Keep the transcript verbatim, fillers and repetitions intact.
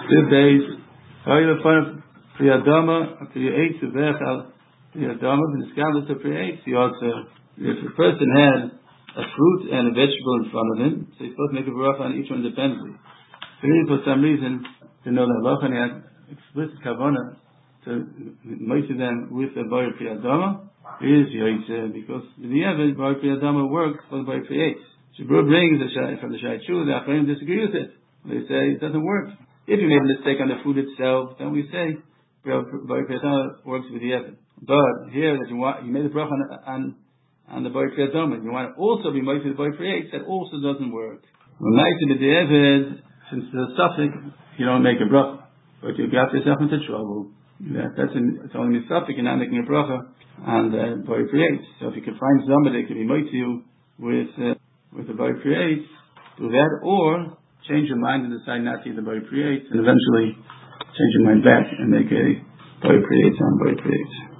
The days, how you find Priyadama, Priyait, Subechal, Priyadama, and the scandal to Priyait. You also, if a person has a fruit and a vegetable in front of him, so he's supposed to make a bracha on each one independently. So he, for some reason, to know the halacha, and he has explicit kavanah to motive them with the Boyer Priyadama, is Yoitze, because the Evid, Boyer Priyadama works for the Boyer Priyait. Shabur brings the Shai, from the Shai Chu, the Achayim disagree with it. They say it doesn't work. If you made a mistake on the food itself, then we say Boyer Priyadama works with the Evid. But here that you want, you made a bracha on, on, on the Boyer Priyadama, you want to also be motive the Boyer Priyait, that also doesn't work. When nice to the Evid, since the suffix, you don't make a bracha, but you got yourself into trouble. That, that's an, it's only a suffix, you're not making a bracha on the Boyer Priyait. So if you can find somebody that can be motive you with uh, with the Boyer Priyait, do that, or change your mind and decide not to eat the Boyer Priyait, and eventually change your mind back and make a Boyer Priyait on Boyer Priyait.